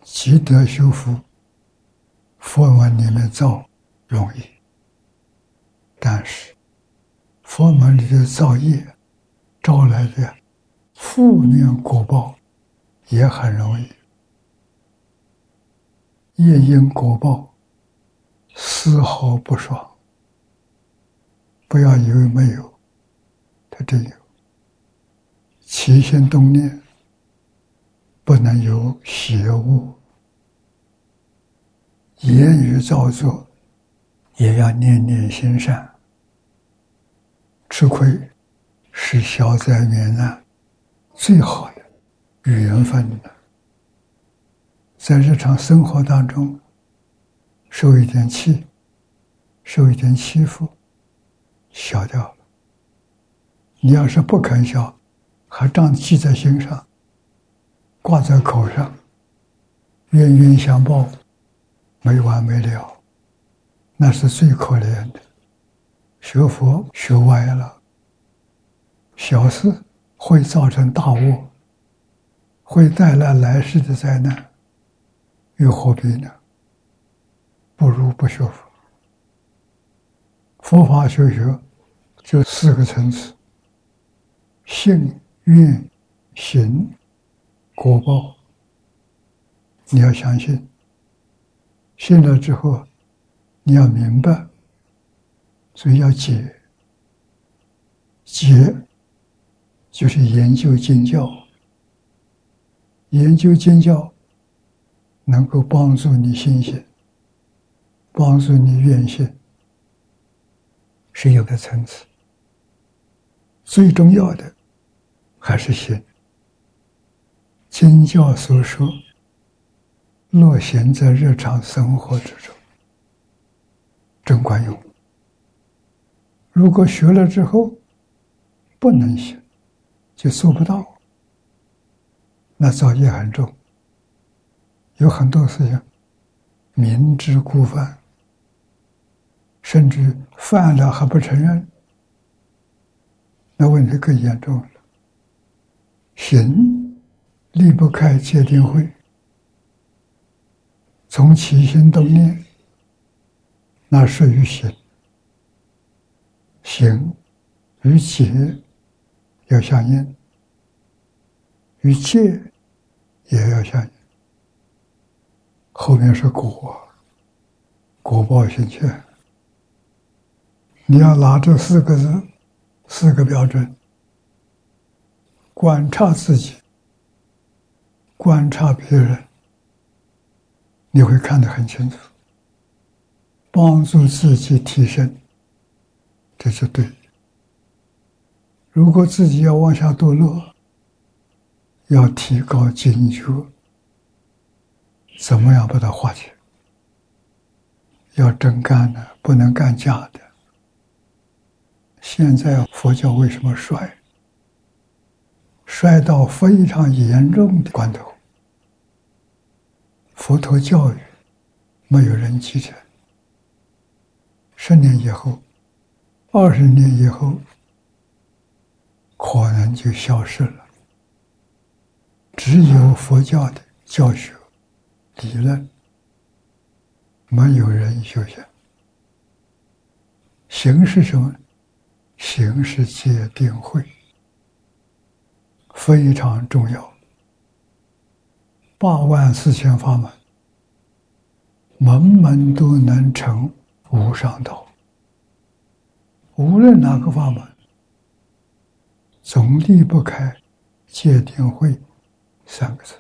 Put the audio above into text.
积德修福，佛门里面造容易，但是佛门里的造业招来的负面果报也很容易。业因果报丝毫不爽，不要以为没有，它真有。起心动念不能有邪恶，言语造作也要念念心善。吃亏是消灾免难最好的缘分了。在日常生活当中受一点气，受一点欺负，消掉了。你要是不肯消，还仗记在心上，挂在口上，冤冤相报，没完没了，那是最可怜的。学佛学歪了，小事会造成大祸，会带来来世的灾难，又何必呢？不如不学佛。佛法修学就4个层次：信、愿、行、果报。你要相信，信了之后你要明白，所以要解。解就是研究经教，研究经教能够帮助你心性，帮助你愿心，是有个层次。最重要的还是心。经教所说落显在日常生活之中，真管用。如果学了之后不能行，就做不到，那造业很重。有很多事情明知故犯，甚至犯了还不承认，那问题更严重了。行离不开戒定慧，从起心动念，那属于行。行与解要相应，与戒也要相应。后面是果，果报现前。你要拿这4个字，4个标准，观察自己，观察别人，你会看得很清楚，帮助自己提升，这就对。如果自己要往下堕落，要提高警觉，怎么样把它化解？要真干的，不能干假的。现在佛教为什么衰？衰到非常严重的关头，佛陀教育没有人继承，10年以后20年以后可能就消失了。只有佛教的教学理论，没有人修行。行是什么？行是戒定慧，非常重要。84000法门，门门都能成无上道。无论哪个法门，总离不开戒定慧3个字。